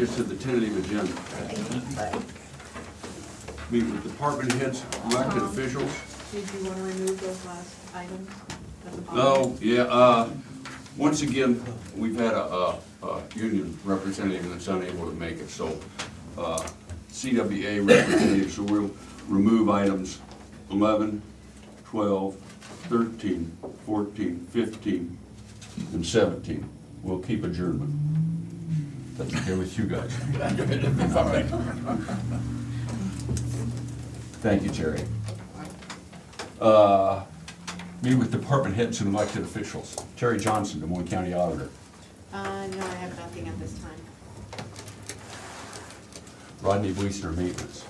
us to the tentative agenda. Meet with department heads, elected officials. Did you want to remove those last items at the bottom? No, yeah, once again, we've had a union representative that's unable to make it, so, CWA representative, so we'll remove items 11, 12, 13, 14, 15, and 17. We'll keep adjournment. That's okay with you guys. Thank you, Terry. Meet with department heads and elected officials. Terry Johnson, Des Moines County Auditor. No, I have nothing at this time. Rodney Wiesner, Maintenance.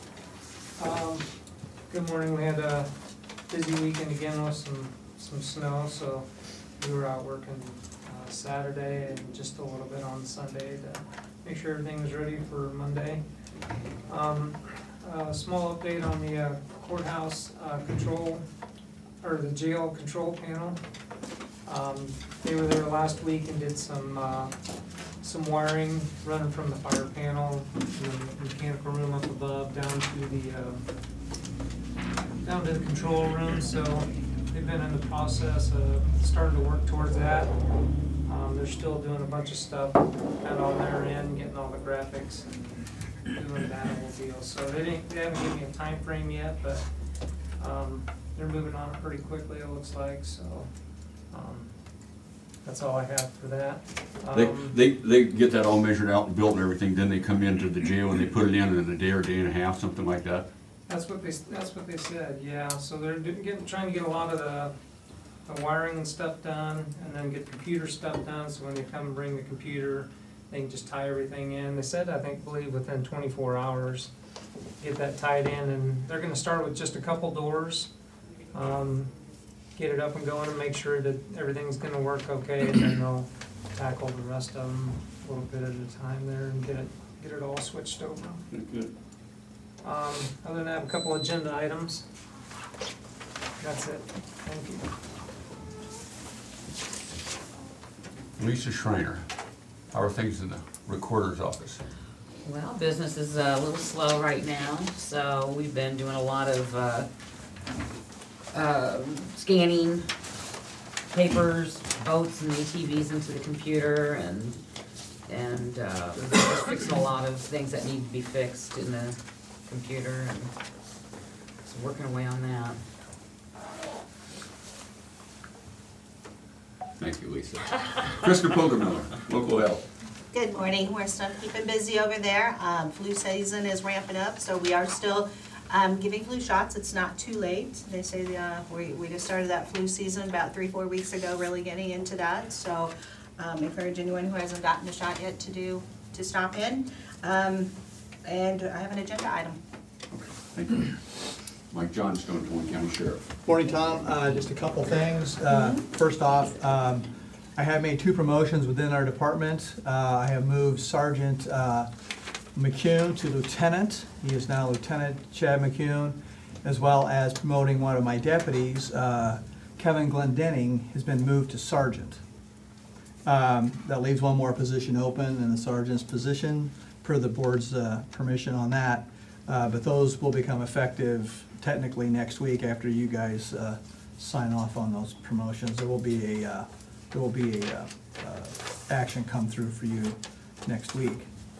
Good morning. We had a busy weekend again with some snow, so we were out working Saturday and just a little bit on Sunday to make sure everything was ready for Monday. A small update on the courthouse control, or the jail control panel. They were there last week and did some wiring running from the fire panel, the mechanical room up above, down to the control room. So they've been in the process of starting to work towards that. They're still doing a bunch of stuff out on their end, getting all the graphics and doing that whole deal. So they haven't given me a time frame yet, but they're moving on it pretty quickly, it looks like. So that's all I have for that. They get that all measured out and built and everything, then they come into the jail and they put it in a day or day and a half, something like that? That's what they said, yeah. So they're trying to get a lot of the wiring and stuff done, and then get computer stuff done, so when they come and bring the computer, they can just tie everything in. They said, I believe within 24 hours, get that tied in, and they're gonna start with just a couple doors, get it up and going and make sure that everything's gonna work okay, and then they'll tackle the rest of them a little bit at a time there and get it all switched over. Good. Other than that, I have a couple agenda items. That's it. Thank you. Lisa Schreiner, how are things in the recorder's office? Well, business is a little slow right now, so we've been doing a lot of scanning papers, votes, and ATVs into the computer, and just fixing a lot of things that need to be fixed in the computer, and just working away on that. Thank you, Lisa. Krista Poggemiller, Local Health. Good morning. We're still keeping busy over there. Flu season is ramping up, so we are still giving flu shots. It's not too late. They say we just started that flu season about 3-4 weeks ago, really getting into that. So encourage anyone who hasn't gotten a shot yet to stop in. And I have an agenda item. Thank you. Mike Johnstone, Des Moines County Sheriff. Morning, Tom. Just a couple things. First off, I have made 2 promotions within our department. I have moved Sergeant McCune to Lieutenant. He is now Lieutenant Chad McCune, as well as promoting one of my deputies, Kevin Glendenning, has been moved to Sergeant. That leaves one more position open in the sergeant's position, per the board's permission on that. But those will become effective technically next week after you guys sign off on those promotions. There will be a action come through for you next week.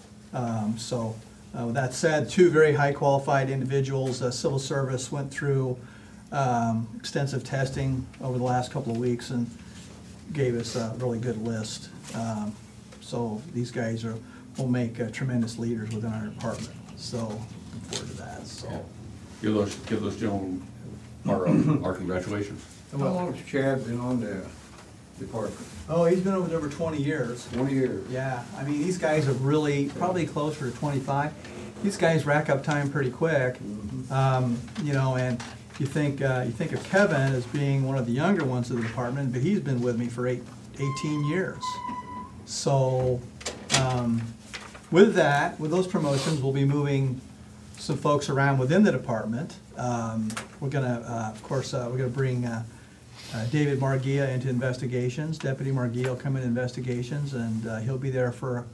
With that said, 2 very high qualified individuals. Civil Service went through extensive testing over the last couple of weeks and gave us a really good list. So these guys will make tremendous leaders within our department. So looking forward to that. So Give those gentlemen our congratulations. How long has Chad been on the department? oh, he's been over 20 years. 20 years. Yeah, I mean, these guys are really probably closer to 25. These guys rack up time pretty quick, you know. And you think of Kevin as being one of the younger ones of the department, but he's been with me for 18 years. So with those promotions, we'll be moving some folks around within the department. We're gonna, of course, we're gonna bring David Margia into investigations. Deputy Margia will come in investigations, and he'll be there for a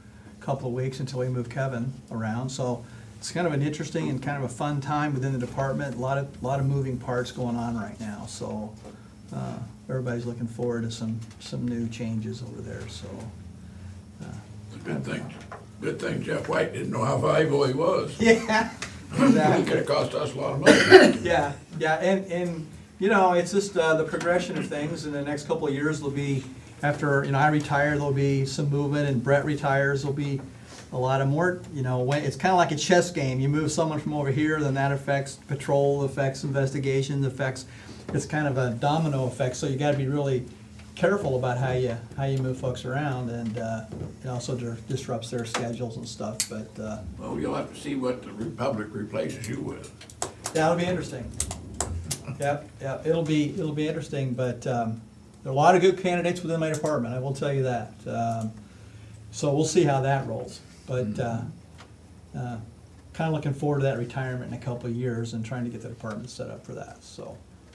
couple of weeks until we move Kevin around. So it's kind of an interesting and kind of a fun time within the department. A lot of moving parts going on right now. So everybody's looking forward to some new changes over there. So It's a good thing. Good thing Jeff White didn't know how valuable he was. yeah, He exactly. could have cost us a lot of money. Yeah, and you know, it's just the progression of things. In the next couple of years, there'll be, after, you know, I retire, there'll be some movement, and Brett retires, there'll be a lot of more, you know, when, it's kind of like a chess game. You move someone from over here, then that affects patrol, affects investigation, affects, it's kind of a domino effect, so you gotta be really careful about how you move folks around, and it also disrupts their schedules and stuff, but Well, you'll have to see what the Republic replaces you with. that'll be interesting. Yep, it'll be interesting, but there are a lot of good candidates within my department, I will tell you that. So we'll see how that rolls, but kind of looking forward to that retirement in a couple of years and trying to get the department set up for that, so.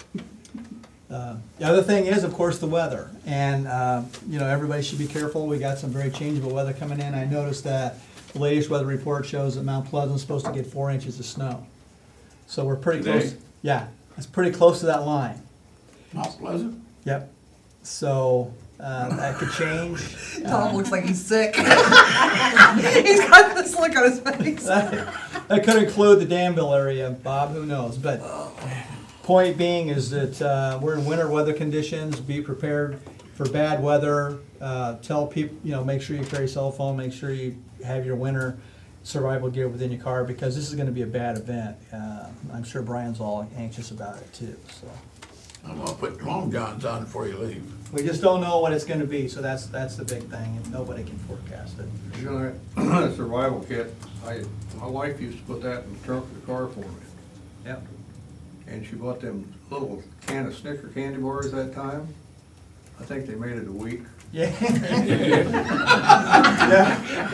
The other thing is, of course, the weather, and you know, everybody should be careful. We got some very changeable weather coming in. I noticed that the latest weather report shows that Mount Pleasant's supposed to get 4 inches of snow. So we're pretty Today? close. Yeah, it's pretty close to that line. Mount Pleasant? Yep. So that could change. Tom looks like he's sick. He's got this look on his face. That could include the Danville area, Bob, who knows, but point being is that we're in winter weather conditions. Be prepared for bad weather. Tell people, you know, make sure you carry a cell phone, make sure you have your winter survival gear within your car, because this is going to be a bad event. I'm sure Brian's all anxious about it too, so. I'm gonna put long johns on before you leave. We just don't know what it's going to be, so that's the big thing, and nobody can forecast it. You know, that survival kit, my wife used to put that in the trunk of the car for me. Yep. And she bought them little can of Snicker candy bars that time. I think they made it a week. Yeah. Yeah.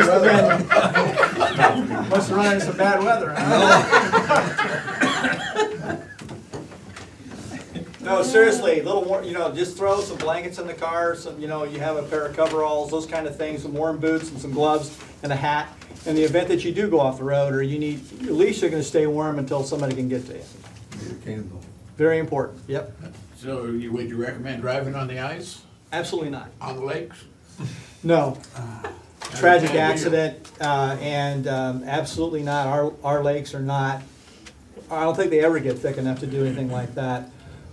Must have run into some bad weather, huh? No, seriously, a little more, you know, just throw some blankets in the car, some, you know, you have a pair of coveralls, those kind of things, some warm boots and some gloves and a hat. In the event that you do go off the road, or you need, at least you're gonna stay warm until somebody can get to you. Need a candle. Very important, yep. So would you recommend driving on the ice, Absolutely not. on the lakes? No. Tragic accident, and absolutely not. Our lakes are not, I don't think they ever get thick enough to do anything like that.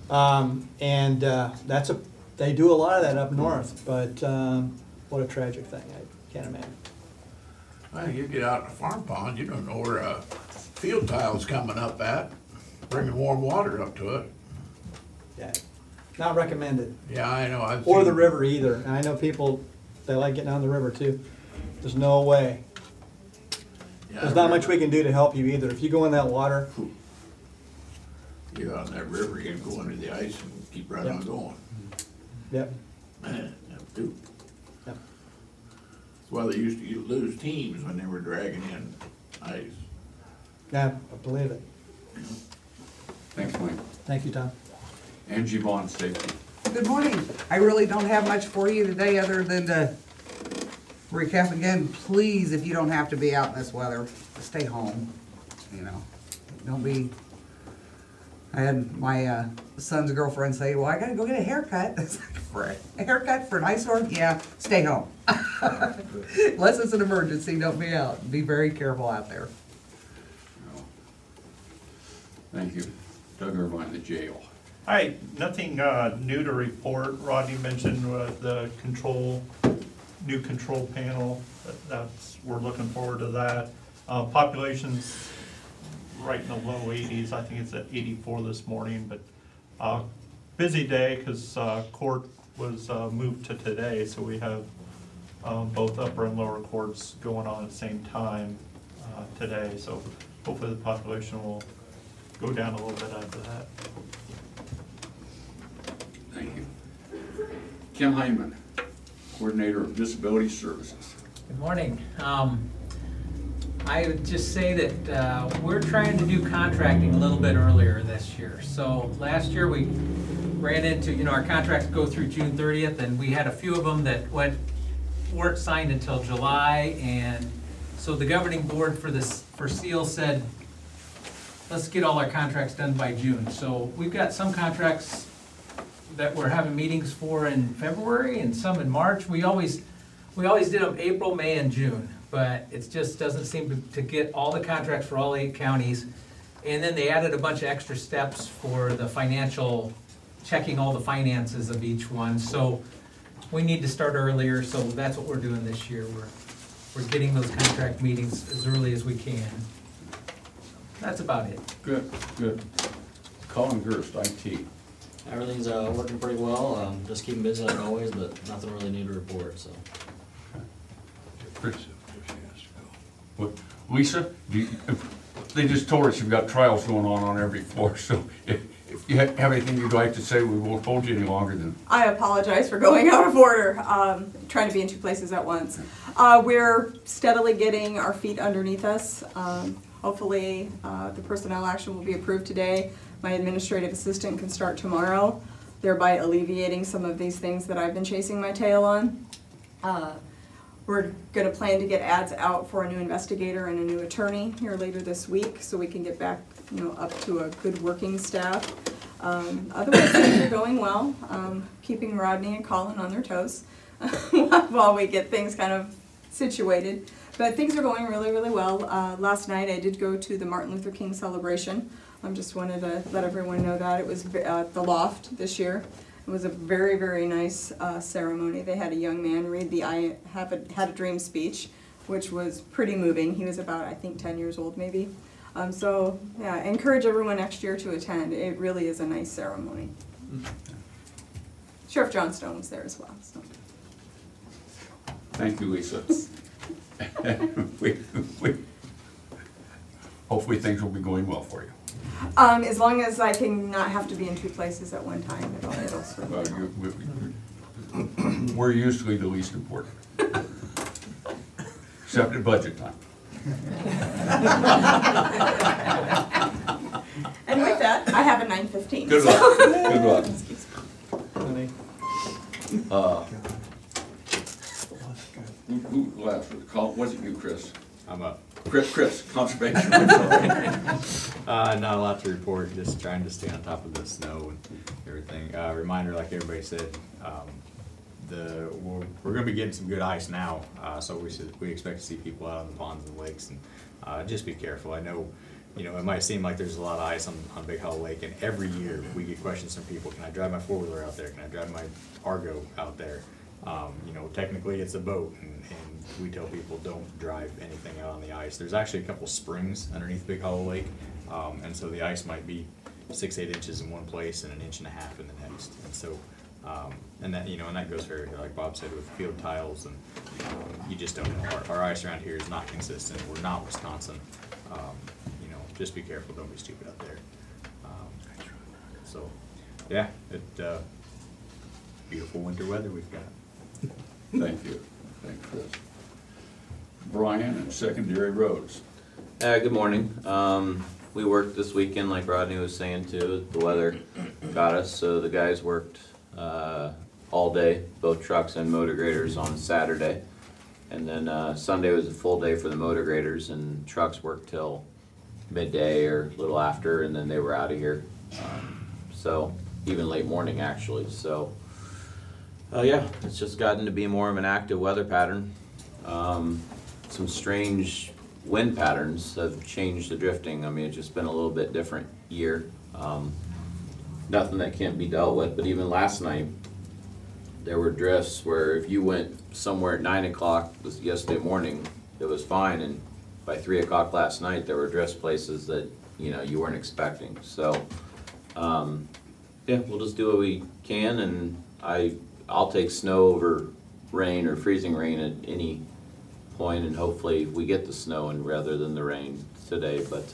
They do a lot of that up north, but what a tragic thing. I can't imagine. Well, you get out in a farm pond, you don't know where a field tile's coming up at, bringing warm water up to it. Yeah, not recommended. Yeah, I know. I've Or seen- the river either. And I know people, they like getting on the river too. There's no way. Yeah, There's not much we can do to help you either. If you go in that water, You go out in that river, you can go under the ice and keep right on going. yep, Man, that too. yep. That's why they used to lose teams when they were dragging in ice. Yeah, I believe it. Thanks, Mike. Thank you, Tom. Angie Vaughn, safety. Good morning. I really don't have much for you today other than to recap again. Please, if you don't have to be out in this weather, stay home. You know, don't be. I had my son's girlfriend say, "Well, I gotta go get a haircut." It's like, "Frick, a haircut for an eyesore? Yeah, stay home. Unless it's an emergency, don't be out. Be very careful out there." Thank you. Doug Irvine, the jail. Hi, nothing new to report. Rodney mentioned the new control panel. We're looking forward to that. Population's right in the low 80s. I think it's at 84 this morning, but busy day because court was moved to today, so we have both upper and lower courts going on at the same time today. So hopefully the population will go down a little bit after that. Thank you. Kim Hyman, Coordinator of Disability Services. Good morning. I would just say that we're trying to do contracting a little bit earlier this year. So last year we ran into, our contracts go through June 30th, and we had a few of them that went weren't signed until July, and so the governing board for SEAL said, let's get all our contracts done by June. So we've got some contracts that we're having meetings for in February and some in March. We always did them April, May, and June, but it just doesn't seem to get all the contracts for all 8 counties. And then they added a bunch of extra steps for the financial, checking all the finances of each one. So we need to start earlier, so that's what we're doing this year. We're getting those contract meetings as early as we can. That's about it. Good, good. Colin Gerst, IT. Everything's working pretty well. Just keeping busy like always, but nothing really new to report. So. Chris? What, Lisa, they just told us you've got trials going on every floor, so if you have anything you'd like to say, we won't hold you any longer than. I apologize for going out of order, trying to be in 2 places at once. We're steadily getting our feet underneath us. Hopefully, the personnel action will be approved today. My administrative assistant can start tomorrow, thereby alleviating some of these things that I've been chasing my tail on. We're going to plan to get ads out for a new investigator and a new attorney here later this week, so we can get back, up to a good working staff. Otherwise, things are going well. Keeping Rodney and Colin on their toes while we get things kind of situated. But things are going really, really well. Last night I did go to the Martin Luther King celebration. I just wanted to let everyone know that. It was at the Loft this year. It was a very, very nice ceremony. They had a young man read the I Had a Dream speech, which was pretty moving. He was about, I think, 10 years old maybe. So, yeah, I encourage everyone next year to attend. It really is a nice ceremony. Sheriff Johnstone was there as well. So. Thank you, Lisa. Hopefully things will be going well for you. As long as I can not have to be in 2 places at one time, it'll sort of We're usually the least important. Except at budget time. And with that, I have a 9:15. Good luck. Good luck. Who left? Wasn't you, Chris? I'm up. Chris, conservation. Not a lot to report, just trying to stay on top of the snow and everything. Reminder, like everybody said, we're gonna be getting some good ice now, so we expect to see people out on the ponds and lakes, and just be careful. I know, it might seem like there's a lot of ice on Big Hollow Lake, and every year we get questions from people, can I drive my 4-wheeler out there? Can I drive my Argo out there? Technically it's a boat, and we tell people don't drive anything out on the ice. There's actually a couple springs underneath Big Hollow Lake, and so the ice might be 6-8 inches in one place and 1.5 inches in the next. And so, and that goes very, like Bob said, with field tiles, and you just don't know. Our ice around here is not consistent. We're not Wisconsin. Just be careful. Don't be stupid out there. So, yeah, beautiful winter weather we've got. Thank you. Thanks, Chris. Brian and secondary roads. Good morning. We worked this weekend, like Rodney was saying too. The weather got us, so the guys worked all day, both trucks and motor graders on Saturday. And then Sunday was a full day for the motor graders, and trucks worked till midday or a little after, and then they were out of here. So even late morning actually. So yeah, it's just gotten to be more of an active weather pattern. Some strange wind patterns have changed the drifting. I mean, it's just been a little bit different year. Nothing that can't be dealt with, but even last night, there were drifts where if you went somewhere at 9 o'clock yesterday morning, it was fine, and by 3 o'clock last night, there were drifts places that, you weren't expecting. So, yeah, we'll just do what we can, and I'll take snow over rain or freezing rain at any point, and hopefully we get the snow and rather than the rain today. But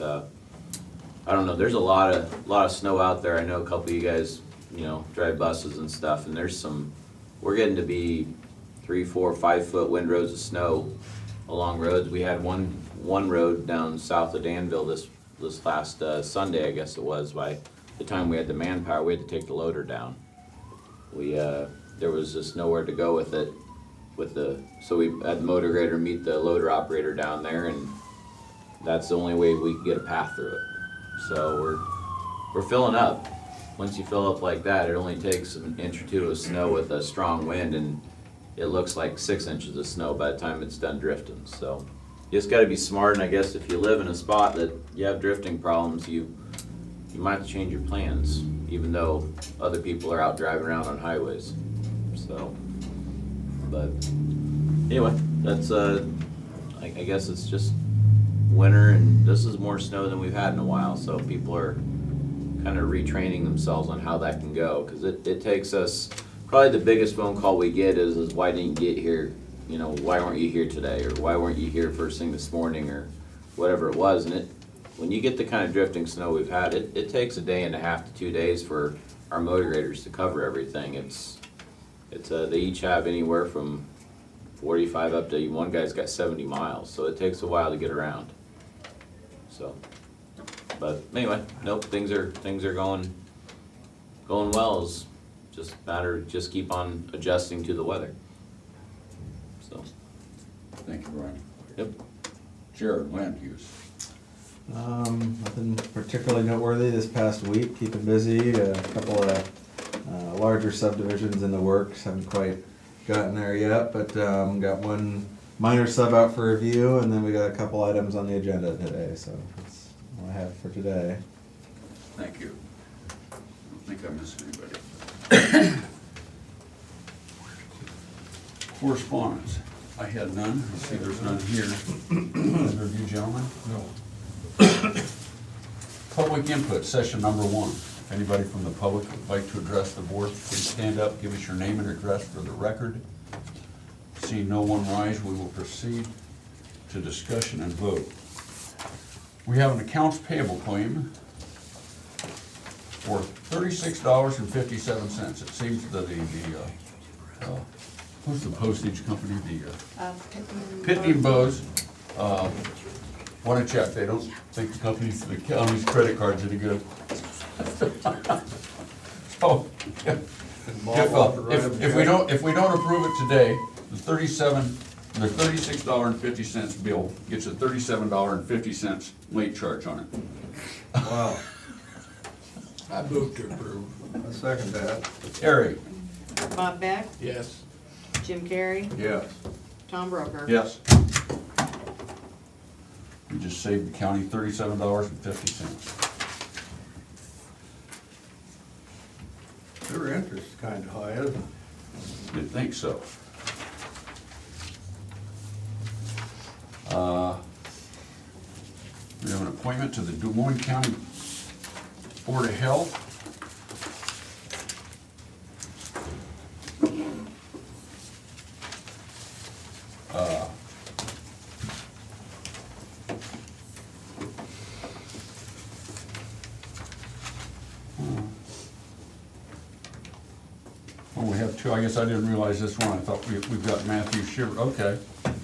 I don't know. There's a lot of snow out there. I know a couple of you guys, drive buses and stuff, and we're getting to be 3, 4, 5 foot windrows of snow along roads. We had one road down south of Danville this last Sunday, I guess it was. By the time we had the manpower, we had to take the loader down. There was just nowhere to go with it, with so we had the motor grader meet the loader operator down there, and that's the only way we can get a path through it. So we're filling up. Once you fill up like that, it only takes an inch or two of snow with a strong wind, and it looks like 6 inches of snow by the time it's done drifting. So you just gotta be smart, and I guess if you live in a spot that you have drifting problems, you might have to change your plans, even though other people are out driving around on highways. So, but anyway, that's I guess it's just winter, and this is more snow than we've had in a while, so people are kind of retraining themselves on how that can go, because it takes us, probably the biggest phone call we get is why didn't you get here, you know, why weren't you here today, or why weren't you here first thing this morning, or whatever it was. And when you get the kind of drifting snow we've had, it takes a day and a half to 2 days for our motor graders to cover everything. They each have anywhere from 45 up to, one guy's got 70 miles, so it takes a while to get around. So, but anyway, nope, things are going well. It's just a matter of just keep on adjusting to the weather. So, Thank you, Brian. yep. Jared, land use. Nothing particularly noteworthy this past week, keeping busy, a couple of larger subdivisions in the works, haven't quite gotten there yet, but got one minor sub out for review, and then we got a couple items on the agenda today, so that's all I have for today. Thank you. I don't think I missed anybody. Correspondence. I had none. I see there's none here. Either of you gentlemen? No. Public input, session number 1. If anybody from the public would like to address the board, please stand up, give us your name and address for the record. Seeing no one rise, we will proceed to discussion and vote. We have an accounts payable claim for $36.57. It seems that who's the postage company? Pitney Bowes want to check. They don't think the county's credit card's any good. So, if we don't approve it today, the $36.50 bill gets a $37.50 late charge on it. Wow. I move to approve. I second that. Terry? Bob Beck, Yes. Jim Carrey, Yes. Tom Broker. Yes. We just saved the county $37.50. Their interest is kind of high, isn't it? Didn't think so. We have an appointment to the Des Moines County Board of Health. Oh, we have two. I guess I didn't realize this one. I thought we've got Matthew Shiver. Okay.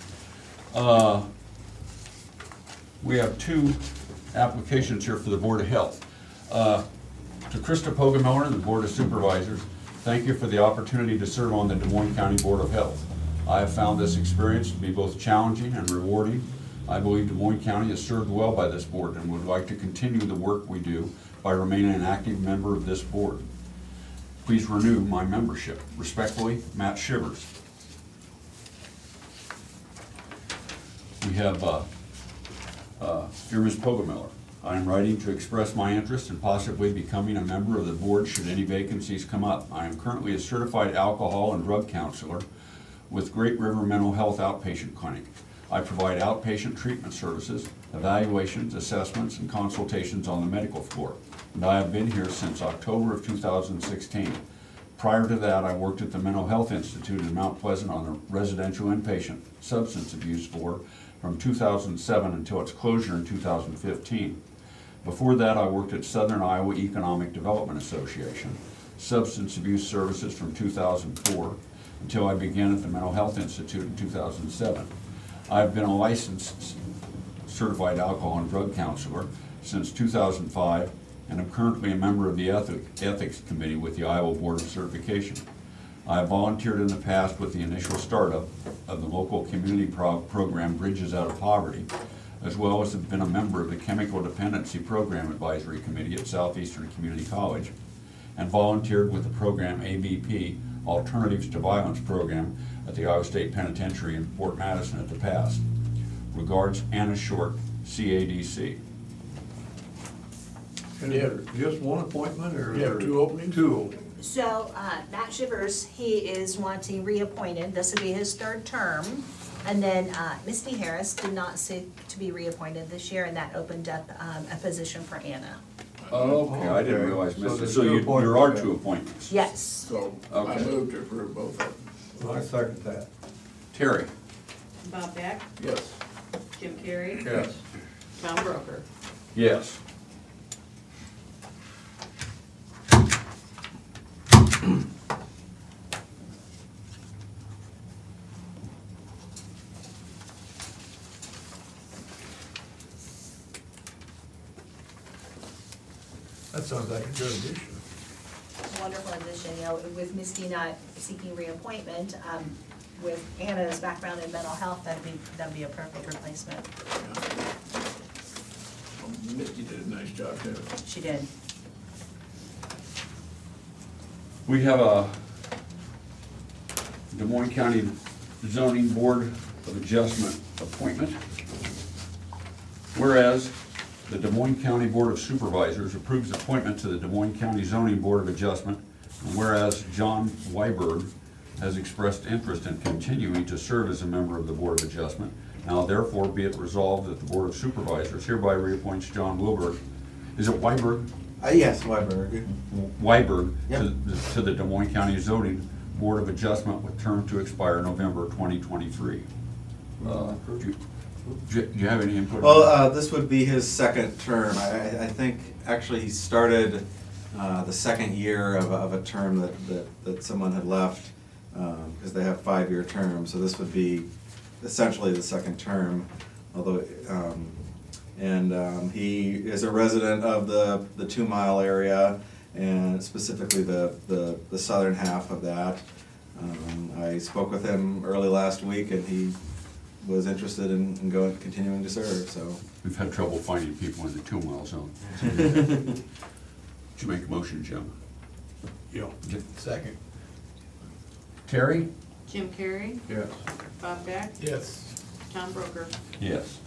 We have two applications here for the Board of Health. To Krista Pogemiller and the Board of Supervisors, thank you for the opportunity to serve on the Des Moines County Board of Health. I have found this experience to be both challenging and rewarding. I believe Des Moines County is served well by this board and would like to continue the work we do by remaining an active member of this board. Please renew my membership. Respectfully, Matt Shivers. We have, dear Ms. Pogemiller, I am writing to express my interest in possibly becoming a member of the board should any vacancies come up. I am currently a certified alcohol and drug counselor with Great River Mental Health Outpatient Clinic. I provide outpatient treatment services, evaluations, assessments, and consultations on the medical floor, and I have been here since October of 2016. Prior to that, I worked at the Mental Health Institute in Mount Pleasant on the residential inpatient substance abuse floor from 2007 until its closure in 2015. Before that, I worked at Southern Iowa Economic Development Association, substance abuse services from 2004 until I began at the Mental Health Institute in 2007. I've been a licensed certified alcohol and drug counselor since 2005, and I'm currently a member of the Ethics Committee with the Iowa Board of Certification. I have volunteered in the past with the initial startup of the local community program Bridges Out of Poverty, as well as have been a member of the Chemical Dependency Program Advisory Committee at Southeastern Community College, and volunteered with the program AVP, Alternatives to Violence Program, at the Iowa State Penitentiary in Fort Madison at the past. Regards, Anna Short, CADC. And is there just one appointment, or is You have there two openings? Two openings. So, Matt Shivers, he is wanting reappointed, this will be his third term. And then Misty Harris did not seek to be reappointed this year, and that opened up a position for Anna. Okay, I didn't realize, So Mrs. there's So two there are appointments. two appointments. Yes. So I Okay. move to approve both of them. I second that. Terry? Bob Beck, Yes. Jim Carrey, Yes. Tom Broker. Yes. That sounds like a good addition. Wonderful addition, you know, with Misty not seeking reappointment, with Anna's background in mental health, that'd be a perfect replacement. Misty did a nice job too. She did. We have a Des Moines County Zoning Board of Adjustment appointment. Whereas the Des Moines County Board of Supervisors approves appointment to the Des Moines County Zoning Board of Adjustment, and whereas John Weiberg has expressed interest in continuing to serve as a member of the Board of Adjustment, now therefore be it resolved that the Board of Supervisors hereby reappoints John Wilberg, is it Weiberg? Yes, Weiberg. Weiberg Yep. to the Des Moines County Zoning Board of Adjustment with term to expire November 2023. Do you have any input? Well, this would be his second term. I think, actually, he started the second year of a term that someone had left, because they have 5-year terms, so this would be essentially the second term, although, he is a resident of the 2 Mile area, and specifically the southern half of that. I spoke with him early last week, and he was interested in continuing to serve, so. We've had trouble finding people in the 2 mile zone. Did you make a motion, Jim? Yeah. Second. Terry? Jim Carrey, Yes. Bob Beck, Yes. Tom Broker. Yes.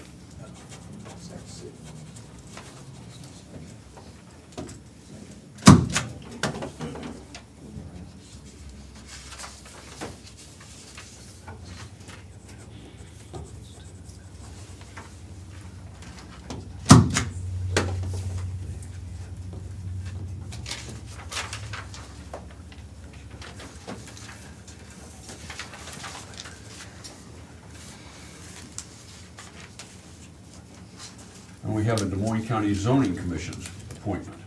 And we have a Des Moines County Zoning Commission's appointment.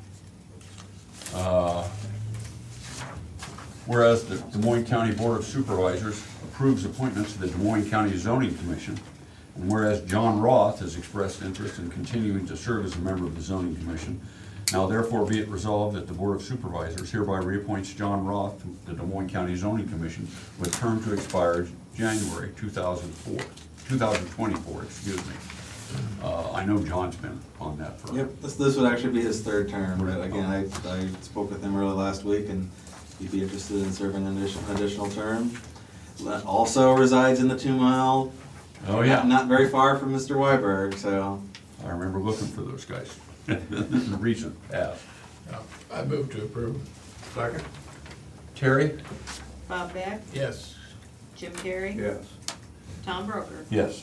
Whereas the Des Moines County Board of Supervisors approves appointments to the Des Moines County Zoning Commission, and whereas John Roth has expressed interest in continuing to serve as a member of the Zoning Commission, now therefore be it resolved that the Board of Supervisors hereby reappoints John Roth to the Des Moines County Zoning Commission with term to expire January 2024, excuse me. I know John's been on that for. Yep, this would actually be his third term, but again, I spoke with him early last week, and he'd be interested in serving an additional term. Also resides in the 2 Mile. Oh, yeah. Not very far from Mr. Weiberg, so. I remember looking for those guys in the recent past. I move to approve. Second? Terry? Bob Beck, Yes. Jim Carrey, Yes. Tom Broker. Yes.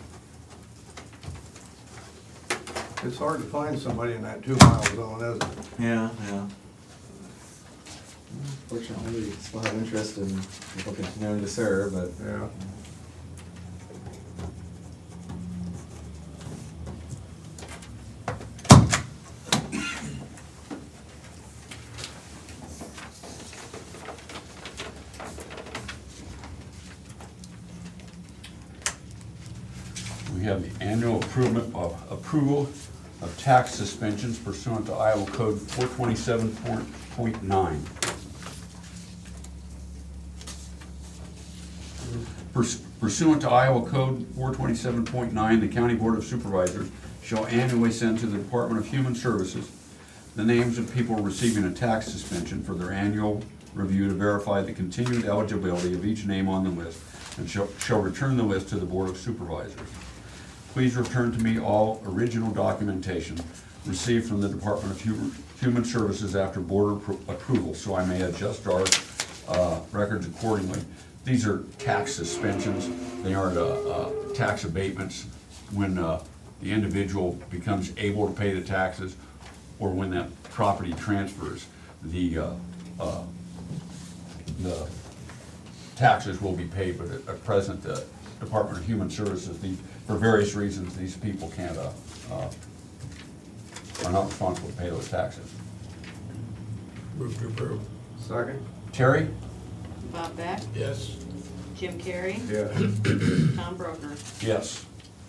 It's hard to find somebody in that 2 Mile zone, isn't it? Yeah. Fortunately, we still have interest in people continuing to serve, but. Yeah. We have the annual approval of tax suspensions pursuant to Iowa Code 427.9. Pursuant to Iowa Code 427.9, the County Board of Supervisors shall annually send to the Department of Human Services the names of people receiving a tax suspension for their annual review to verify the continued eligibility of each name on the list, and shall return the list to the Board of Supervisors. Please return to me all original documentation received from the Department of Human Services after board approval, so I may adjust our records accordingly. These are tax suspensions. They aren't tax abatements when the individual becomes able to pay the taxes, or when that property transfers. The taxes will be paid, but at present, the Department of Human Services, for various reasons, these people can't, are not responsible to pay those taxes. Move to approve. Second? Terry? Bob Beck? Yes. Jim Carrey? Yes. Tom Broker? Yes.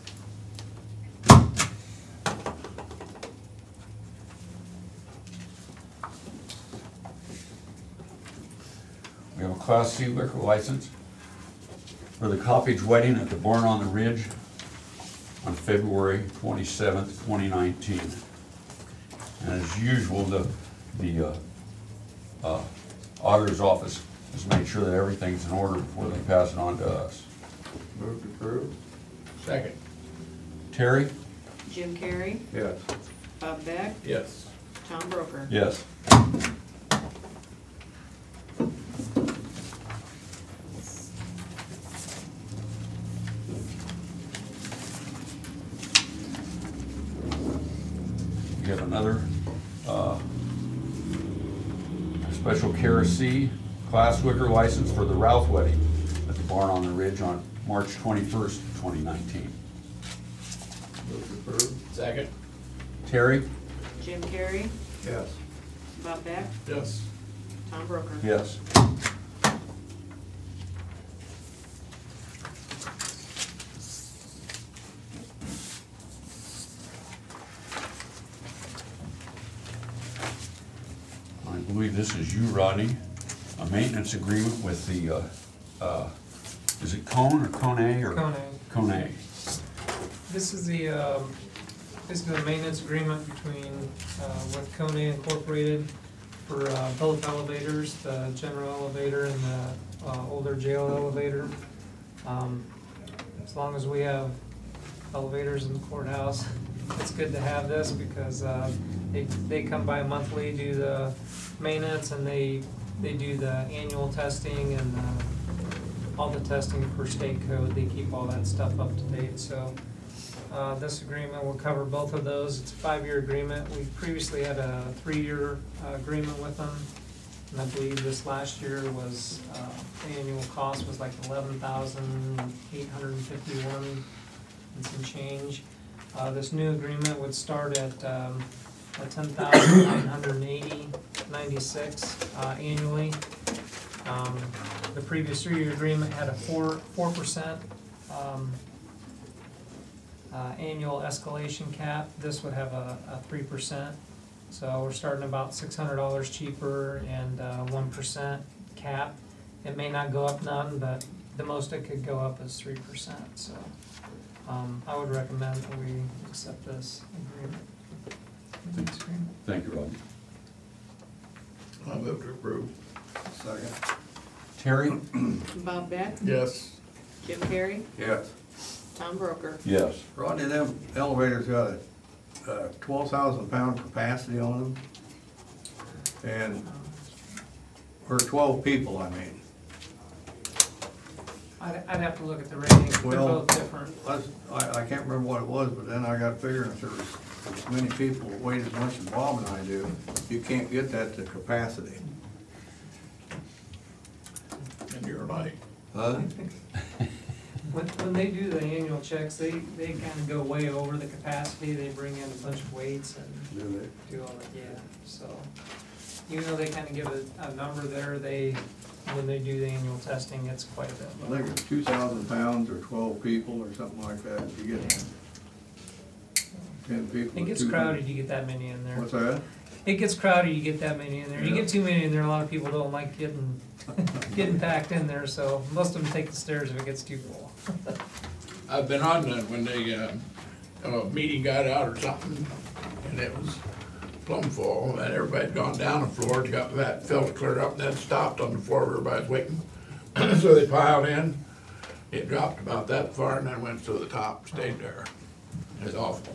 We have a Class C liquor license for the Coppage Wedding at the Barn on the Ridge on February 27th, 2019. And as usual, the auditor's office has made sure that everything's in order before they pass it on to us. Move to approve? Second. Terry? Jim Carrey? Yes. Bob Beck? Yes. Tom Broker? Yes. We have another special Care C class liquor license for the Ralph Wedding at the Barn on the Ridge on March 21st, 2019. Move to approve? Second. Terry? Jim Carrey? Yes. Bob Beck? Yes. Tom Broker? Yes. I believe this is you, Rodney, a maintenance agreement with the, is it Cone or Cone or? Cone. Cone. This is the, basically a maintenance agreement between, with Kone Incorporated for both elevators, the general elevator and the older jail elevator. As long as we have elevators in the courthouse, it's good to have this because they come by monthly, do the maintenance, and they do the annual testing and all the testing for state code. They keep all that stuff up to date, so this agreement will cover both of those. It's a 5-year agreement. We previously had a 3-year agreement with them, and I believe this last year was, the annual cost was like $11,851 and some change. This new agreement would start at $10,980.96 annually. The previous 3-year agreement had a 4% annual escalation cap. This would have a 3%. So we're starting about $600 cheaper and 1% cap. It may not go up none, but the most it could go up is 3%. So I would recommend that we accept this agreement. Thank you, Rodney. I move to approve. Second? Terry? Bob Beck? Yes. Jim Carrey? Yes. Tom Broker? Yes. Rodney, them elevators got a 12,000-pound capacity on them. And, for 12 people, I mean. I'd have to look at the ratings. They're Well, both different. I can't remember what it was, but then I got figuring if there was as many people that weighed as much as Bob and I do, you can't get that to capacity. And you're right. Huh? When they do the annual checks, they kind of go way over the capacity. They bring in a bunch of weights and Do they? do all that, yeah. So even though they kind of give a number there, when they do the annual testing, it's quite a bit I lower. think it's 2,000 pounds or 12 people or something like that. You get 10 people. It gets or 200. crowded, you get that many in there. What's that? it gets crowded, you get that many in there. You get too many in there, a lot of people don't like getting packed in there, so most of them take the stairs if it gets too full. I've been on that when they, a meeting got out or something, and it was plumb full, and everybody'd gone down the floor, got that filled clear up, and then stopped on the floor where everybody's waiting. So they piled in, it dropped about that far, and then went to the top, stayed there. It was awful.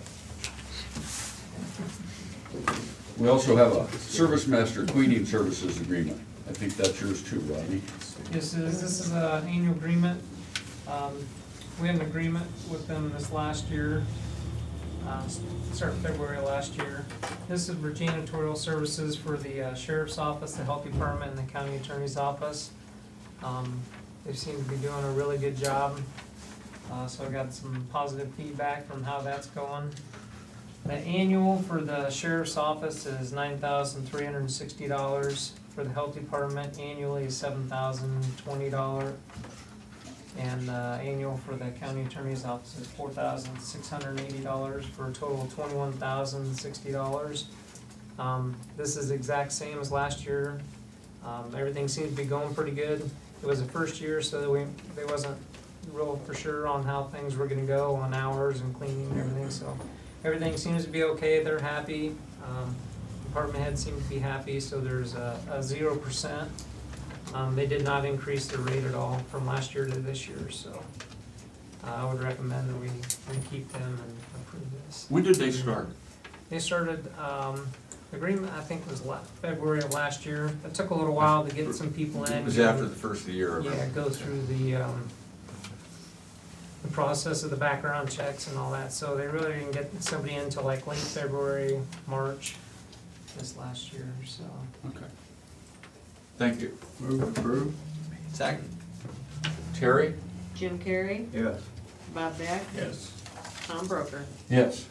We also have a Service Master Cleaning Services Agreement. I think that's yours too, Rodney. This is an annual agreement. We had an agreement with them this last year, started February last year. This is for janitorial services for the sheriff's office, the health department, and the county attorney's office. They seem to be doing a really good job. So I got some positive feedback from how that's going. The annual for the sheriff's office is $9,360. For the health department annually is $7,020. And annual for the county attorney's office is $4,680 for a total of $21,060. This is the exact same as last year. Everything seems to be going pretty good. It was the first year, so they wasn't real for sure on how things were gonna go on hours and cleaning and everything, so everything seems to be okay, they're happy. Department heads seem to be happy, so there's a 0%. They did not increase the rate at all from last year to this year, so I would recommend that we keep them and approve this. When did they start? They started, the agreement, I think, was February of last year. It took a little while to get some people in. It was after the first of the year. Yeah, go through the process of the background checks and all that, so they really didn't get somebody in until like late February, March this last year, so. Okay. Thank you. Move approved. Second. Terry? Jim Carrey, Yes. Bob Beck, Yes. Tom Broker. Yes.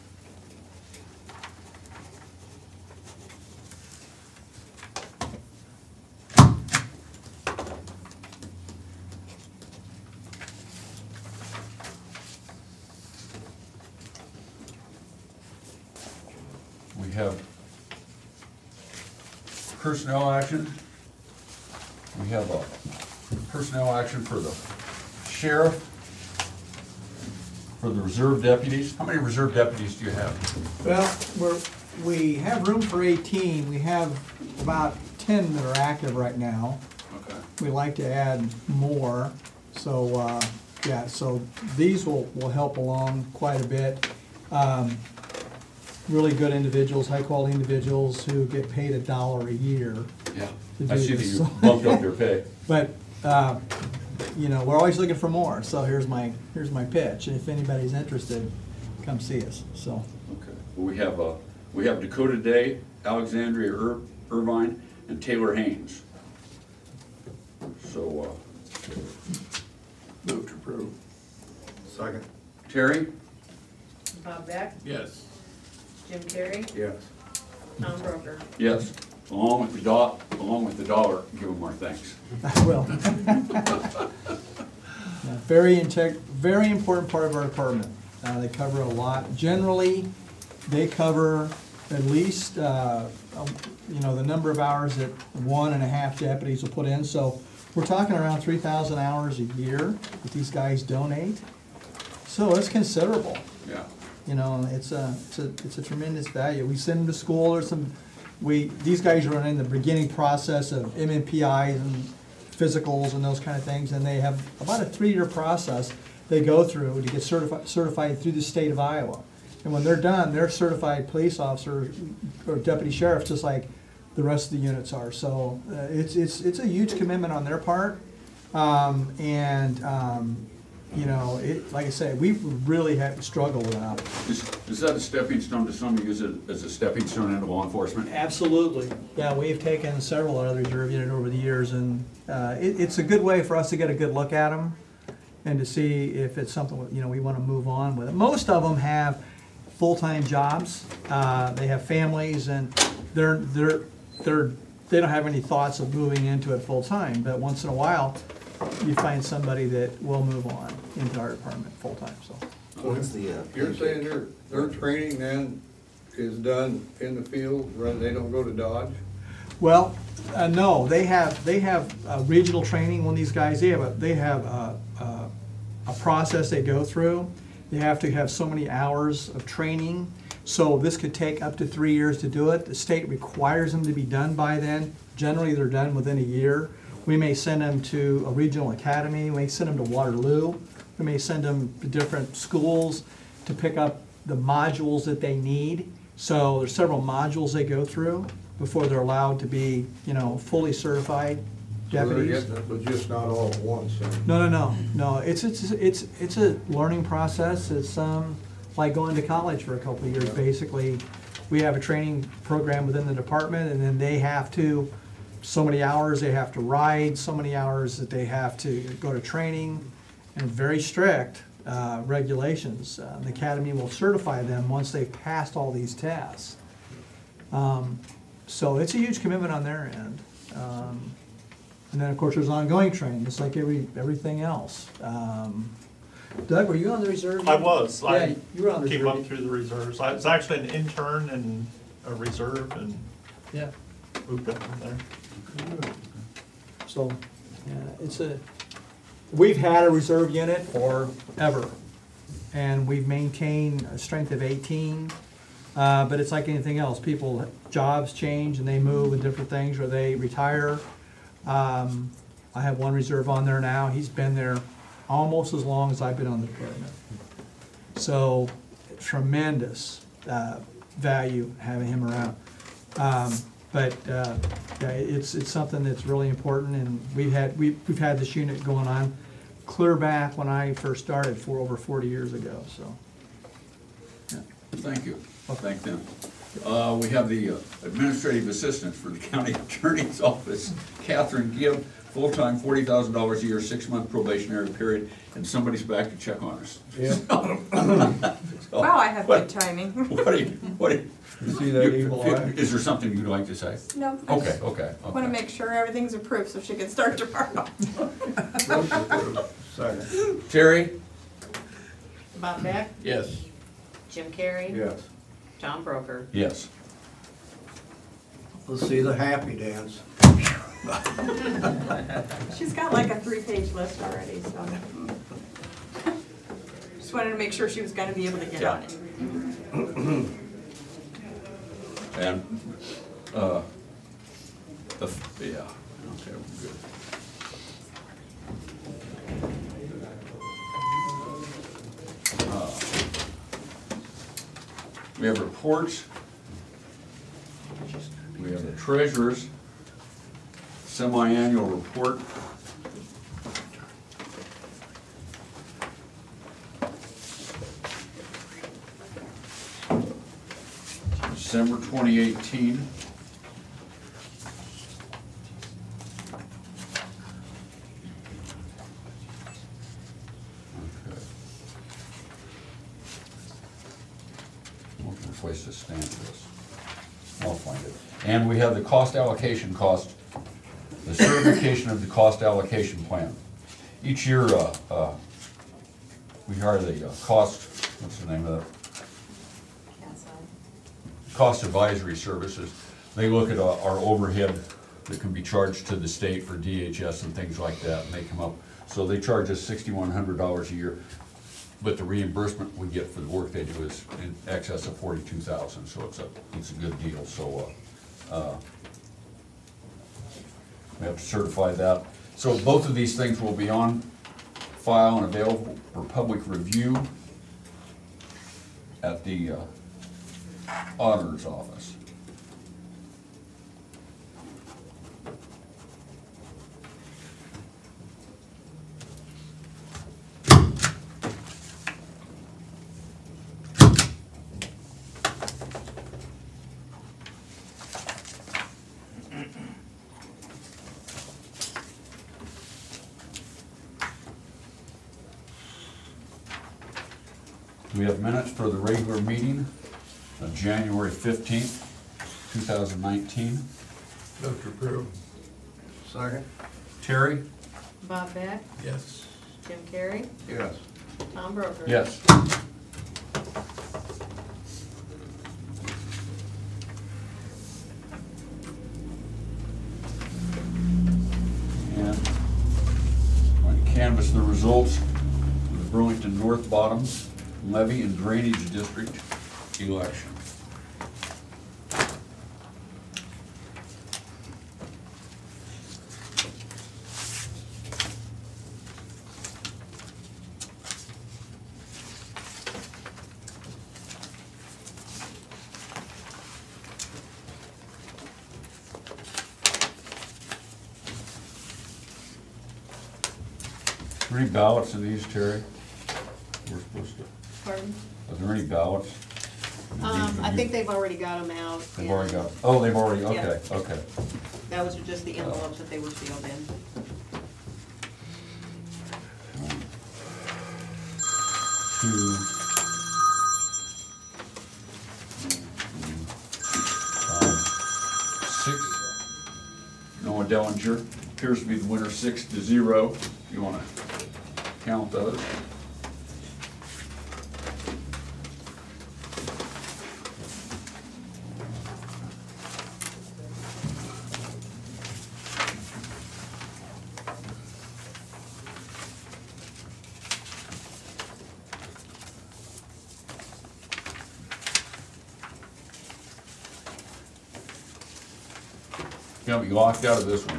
We have personnel action. We have a personnel action for the sheriff, for the reserve deputies. How many reserve deputies do you have? Well, we have room for 18. We have about 10 that are active right now. Okay. We like to add more, so, yeah, so these will help along quite a bit. Really good individuals, high-quality individuals who get paid $1 a year. Yeah, to I do see that this. you bumped up their pay. But, you know, we're always looking for more, so here's my pitch. If anybody's interested, come see us, so. Okay. We have Dakota Day, Alexandria Irvine, and Taylor Haynes. So, Move to approve. Second. Terry? Bob Beck, Yes. Jim Carrey, Yes. Tom Broker. Yes. Along with the dollar, give them our thanks. I will. Yeah, very important part of our department. They cover a lot. Generally, they cover at least, you know, the number of hours that 1.5 deputies will put in. So we're talking around 3,000 hours a year that these guys donate. So it's considerable. Yeah. You know, it's a tremendous value. We send them to school or these guys are in the beginning process of MMPIs and physicals and those kind of things, and they have about a 3-year process they go through to get certified through the state of Iowa. And when they're done, they're certified police officers or deputy sheriffs, just like the rest of the units are. So it's a huge commitment on their part, you know, like I say, we really have struggled with that. Is that a stepping stone to some use it as a stepping stone into law enforcement? Absolutely. Yeah, we've taken several out of the reserve unit over the years, and it's a good way for us to get a good look at them and to see if it's something, you know, we want to move on with. Most of them have full-time jobs. They have families, and they don't have any thoughts of moving into it full-time. But once in a while, you find somebody that will move on into our department full-time. So You're saying they're training then is done in the field, right? They don't go to Dodge? Well, no, they have regional training when these guys, they have a process they go through. They have to have so many hours of training, so this could take up to 3 years to do it. The state requires them to be done by then. Generally, they're done within a year. We may send them to a regional academy, we may send them to Waterloo, we may send them to different schools to pick up the modules that they need. So there's several modules they go through before they're allowed to be, fully certified deputies. But just not all at once, then? No, it's a learning process. It's like going to college for a couple of years, basically. We have a training program within the department, and then they have to, so many hours they have to ride, so many hours that they have to go to training, and very strict regulations. The academy will certify them once they've passed all these tests. So it's a huge commitment on their end. And then, of course, there's ongoing training, just like everything else. Doug, were you on the reserve? I was. Yeah, you were on the Came reserve. up through the reserves. I was actually an intern in a reserve and Yeah. moved up from there. So, yeah, we've had a reserve unit forever, and we've maintained a strength of 18. But it's like anything else. Jobs change and they move and different things, or they retire. I have one reserve on there now. He's been there almost as long as I've been on the department. So tremendous value having him around. But yeah, it's something that's really important, and we've had this unit going on clear back when I first started over 40 years ago. So. Yeah. Thank you. I'll thank them. We have the administrative assistant for the county attorney's office, Catherine Gibb, full-time, $40,000 a year, 6-month probationary period, and somebody's back to check on us. Yeah. Wow, I have good timing. What do you? You see that evil eye? Is there something you'd like to say? No, I Okay, just okay. want to make sure everything's approved so she can start tomorrow. Second. Terry? Bob Beck, Yes. Jim Carrey. Yes. Tom Broker. Yes. Let's see the happy dance. She's got like a 3-page list already, so. Just wanted to make sure she was gonna be able to get on it. And, yeah, okay, we're good. We have reports. We have the treasurer's semi-annual report. December 2018. Place to stand this. I'll find it. And we have the cost allocation the certification of the cost allocation plan. Each year, we hire the what's the name of that? Cost advisory services. They look at our overhead that can be charged to the state for DHS and things like that, and they come up. So they charge us $6,100 a year. But the reimbursement we get for the work they do is in excess of $42,000, so it's a good deal. So we have to certify that. So both of these things will be on file and available for public review at the auditor's office. We have minutes for the regular meeting of January 15th, 2019. Move to approve. Second. Terry? Bob Beck, Yes. Jim Carrey, Yes. Tom Broker. Yes. canvass the results of the Burlington North Bottoms Levy and Drainage District election. Are there any ballots in these, Terry? We're supposed to, Pardon? are there any ballots? I think they've already got them out. They've already got, oh, they've already, okay, Yeah. okay. Those are just the envelopes that they were sealed in. Two. Six. Noah Dellinger appears to be the winner, 6-0. If you wanna count those. Got me locked out of this one.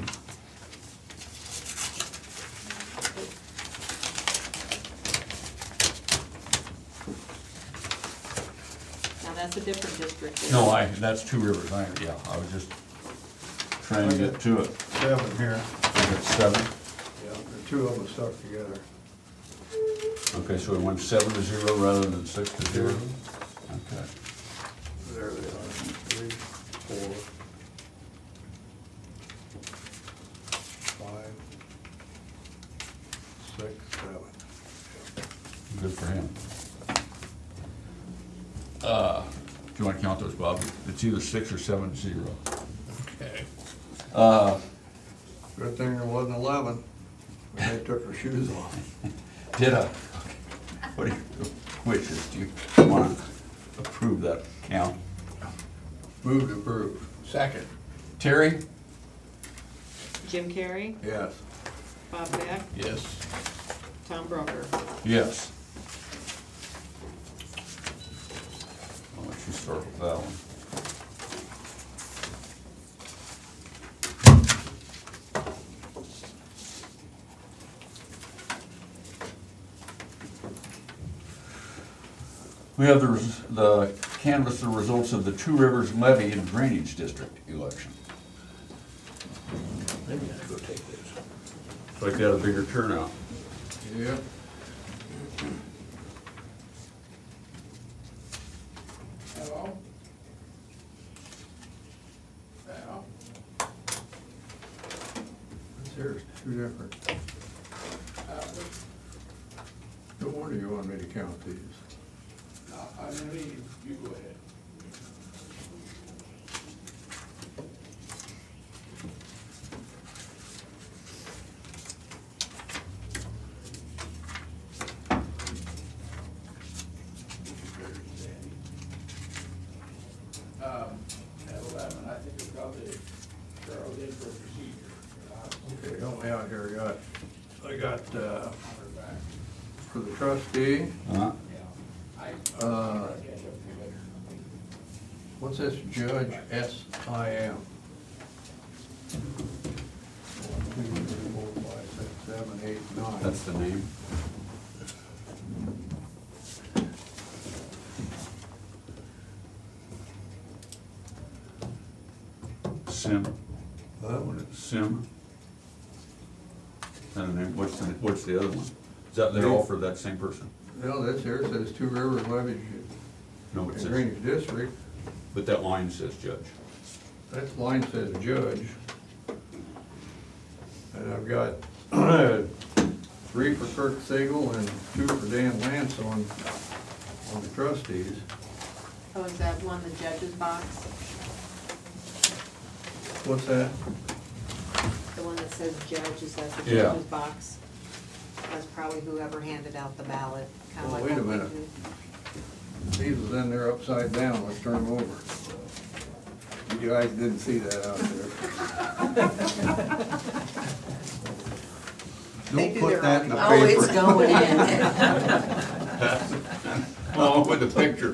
Now, that's a different district. No, that's Two Rivers, yeah, I was just trying to get to it. 7 here. I got 7. Yeah, the 2 of them stuck together. Okay, so it went 7-0 rather than 6-0? Okay. There they are, 3, 4, 5, 6, 7. Good for him. Do you want to count those, Bob? It's either 6 or 7-0. Okay. Good thing there wasn't 11, when they took their shoes off. Did I? What do you, wishes, do you want to approve that count? Move to approve. Second. Terry? Jim Carrey, Yes. Bob Beck, Yes. Tom Broker. Yes. I'll let you start with that one. We have the canvass the results of the Two Rivers Levy and Drainage District election. Maybe I should go take this. Like they had a bigger turnout. Yep. Hello? Hello? There's 2 different. No wonder you want me to count these. I believe you go ahead. At 11, I think it's probably Carol did for procedure. Okay, help me out here, I got, for the trustee, what's this, Judge S.I.M.? 1, 2, 3, 4, 5, 6, 7, 8, 9. That's the name. Sim. That one is. Sim. And the name, what's the other one? Is that, they're all for that same person? Well, this here says Two Rivers Levy No, it and says, Drainage District. but that line says judge. That line says judge. And I've got 3 for Kirk Siegel and 2 for Dan Lance on the trustees. Oh, is that one, the judge's box? What's that? The one that says judge, is that the Yeah. judge's box? That's probably whoever handed out the ballot, kinda Well, like wait a what we minute. do. These was in there upside down, let's turn them over. You guys didn't see that out there. They Don't do put their that in the own. paper. Oh, it's going in. Along with the picture.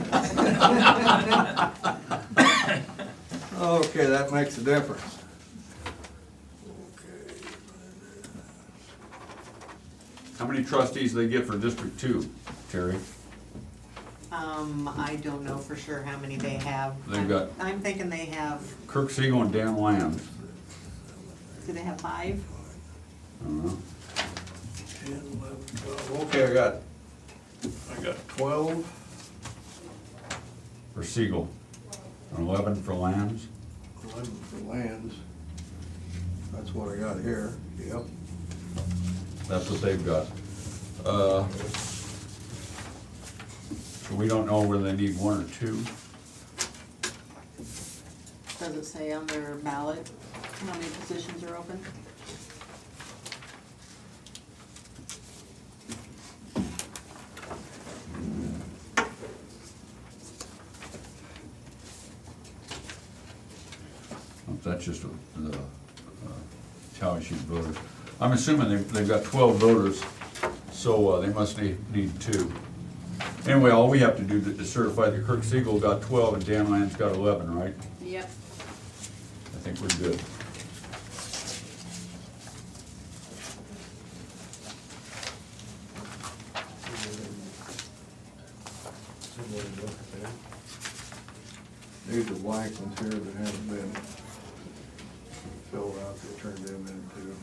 Okay, that makes a difference. How many trustees do they get for District 2, Terry? I don't know for sure how many they have. They've got- I'm thinking they have, Kirk Siegel and Dan Land. do they have 5? I don't know. 10, 11, 12. Okay, I got 12. For Siegel, and 11 for Lands. 11 for lands. That's what I got here, yep. That's what they've got. So we don't know whether they need 1 or 2. Does it say on their ballot how many positions are open? That's just the tally sheet voters. I'm assuming they've got 12 voters, so they must need 2. Anyway, all we have to do is certify that Kirk Siegel got 12 and Dan Land's got 11, right? Yep. I think we're good. These are blank ones here that haven't been filled out, they turned them in too.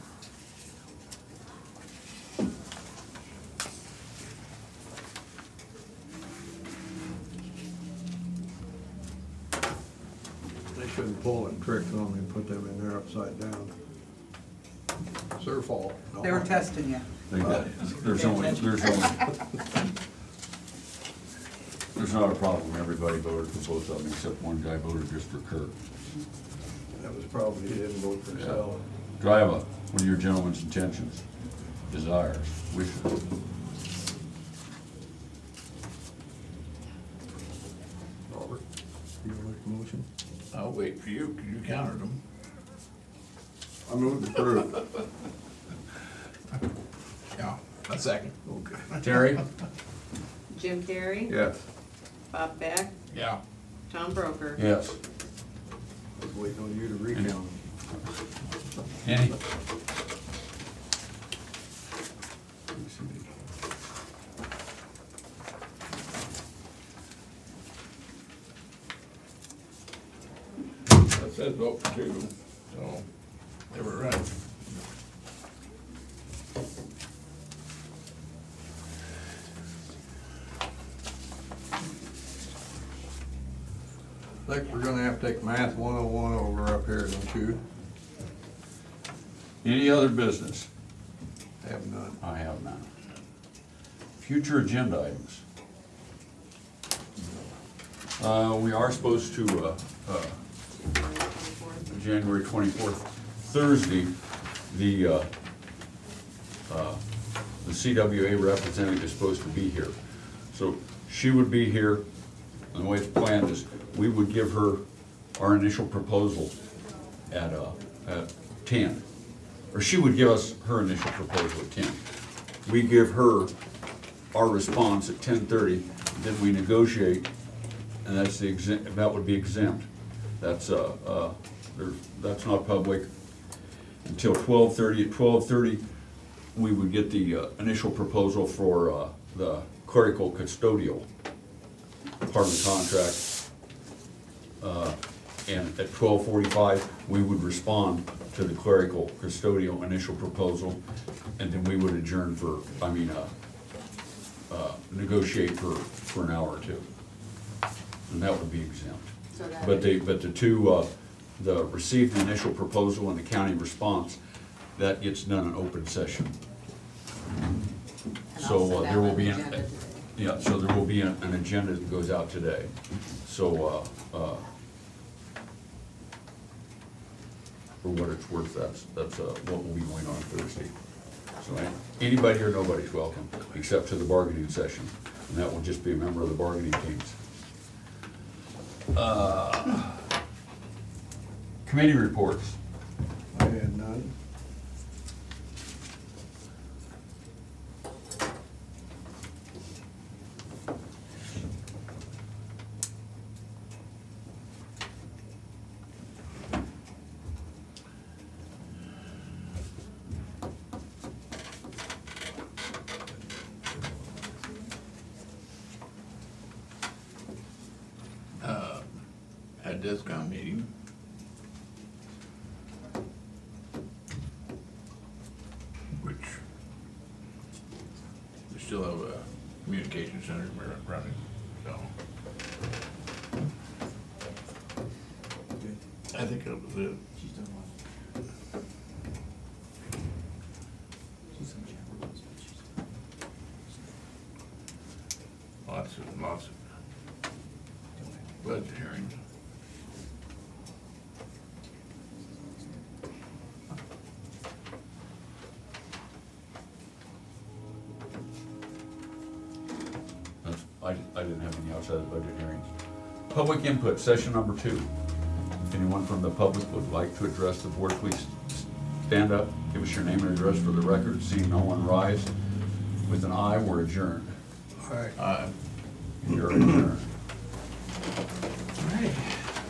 They shouldn't pull them tricks on me and put them in there upside down. It's their fault. They were testing you. There's not a problem. Everybody voted for both of them except one guy voted just for Kirk. That was probably, he didn't vote for himself. Do I have what are your gentlemen's intentions, desires, wishes? Robert, you wanna make a motion? I'll wait for you, 'cause you counted them. I moved to approve. Yeah, a second. Okay. Terry? Jim Terry? Yes. Bob Beck? Yeah. Tom Broker? Yes. I was waiting on you to recount them. Any? That says vote for 2, so they were right. I think we're gonna have to take Math 101 over up here, don't you? Any other business? Have none. I have none. Future agenda items. We are supposed to, January 24th, Thursday, the CWA representative is supposed to be here. So she would be here, and the way it's planned is, we would give her our initial proposal at 10. Or she would give us her initial proposal at 10. We give her our response at 10:30, then we negotiate, and that's that would be exempt. That's not public until 12:30. At 12:30, we would get the initial proposal for the clerical custodial part of the contract. And at 12:45, we would respond to the clerical custodial initial proposal, and then we would adjourn negotiate for an hour or 2. And that would be exempt. So that But the two, the received the initial proposal and the county response, that gets done in open session. And I'll So send there out will an be, agenda. yeah, so there will be an agenda that goes out today. So, for what it's worth, that's what will be going on Thursday. So anybody or nobody's welcome, except to the bargaining session, and that will just be a member of the bargaining teams. Committee reports. I had none. discount meeting. Which we still have a communication center running, so. I think that was it. Lots of budget hearings. I didn't have any outside of budget hearings. Public input, session number 2. If anyone from the public would like to address the board, please stand up, give us your name and address for the record. Seeing no one rise, with an aye, we're adjourned. Aye. You're adjourned. All right.